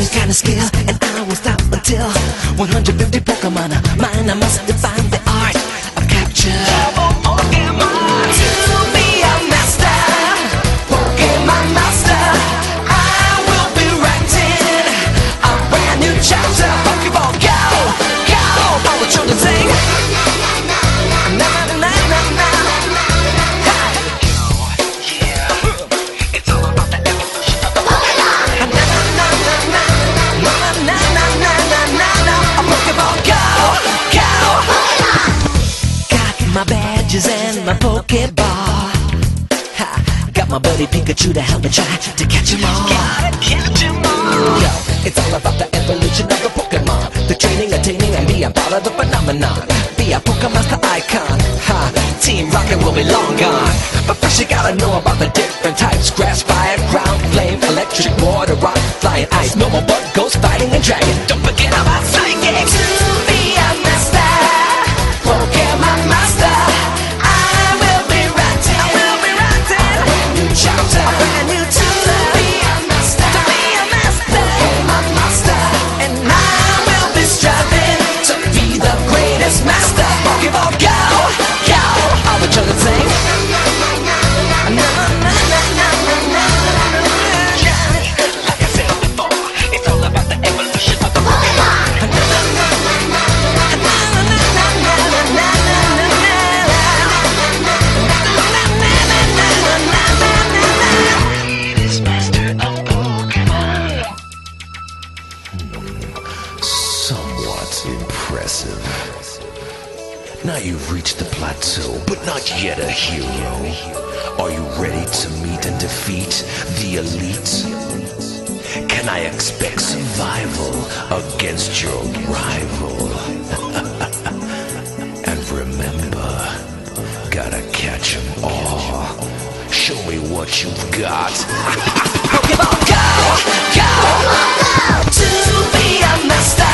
any kind of skill, and I won't stop until 150 Pokemon are mine. I must define the art of capture. Pokemon, to be a master, Pokemon master. I will be writing a brand new chapter. Pokeball, go, go, all the children sing. Na na na na na. My badges and my Pokeball. Ha, got my buddy Pikachu to help me try to catch 'em all. Gotta catch 'em all. Yo, it's all about the evolution of the Pokemon. The training, attaining, and being part of the phenomenon. Be a Pokemaster icon. Ha, Team Rocket will be long gone. But first you gotta know about the different types. Grass, fire, ground, flame, electric, water, rock, flying, ice. No more bug, ghost, fighting, and dragon. Don't forget about psychic. To be a master, Pokemon master, I will be writing a brand new chapter, a brand new to be a master, Pokemon master, and I will be striving to be the greatest master. Pokeball, go, go, all the children sing. Na na na na na na na. Like I said before, it's all about the evolution of the Pokemon. Somewhat impressive. Now you've reached the plateau, but not yet a hero. Are you ready to meet and defeat the elite? Can I expect survival against your rival? And remember, gotta catch 'em all. Show me what you've got. Pokeball, go, go, to be a master.